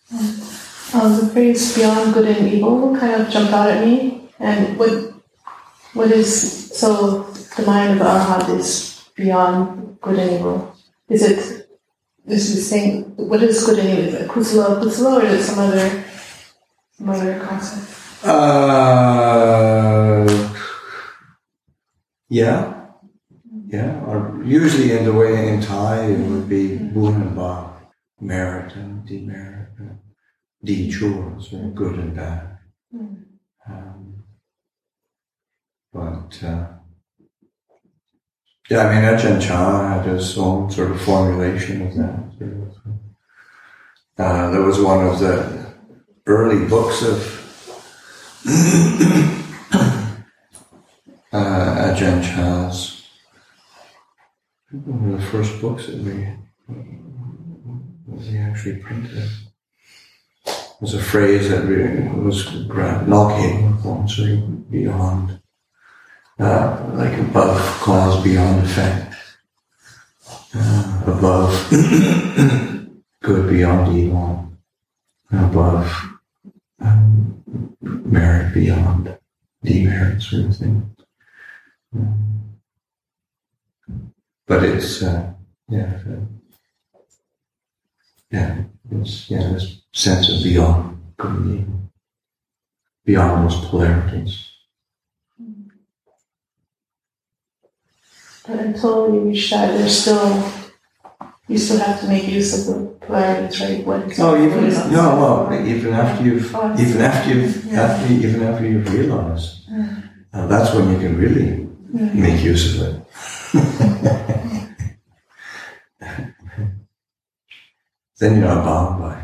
The phrase "beyond good and evil" kind of jumped out at me. And what is so the mind of the Arhat is beyond good and evil? Is it saying what is good and evil? Is it kusala, or is it some other concept? Yeah. Or usually in the way in Thai it would be boon and ba, merit and demerit, deed chores, good and bad. Ajahn Chah had his own sort of formulation of that. There was one of the early books of Ajahn Chah's, one of the first books that we actually printed. It was a phrase that was Locke, so beyond. Like above cause, beyond effect. Above good, beyond evil. Above merit, beyond demerit, sort of thing. But it's this sense of beyond good and evil, beyond those polarities. But until you reach that, you still have to make use of the polarities, right? Even after you've realized, that's when you can really make use of it. Then you're not bound by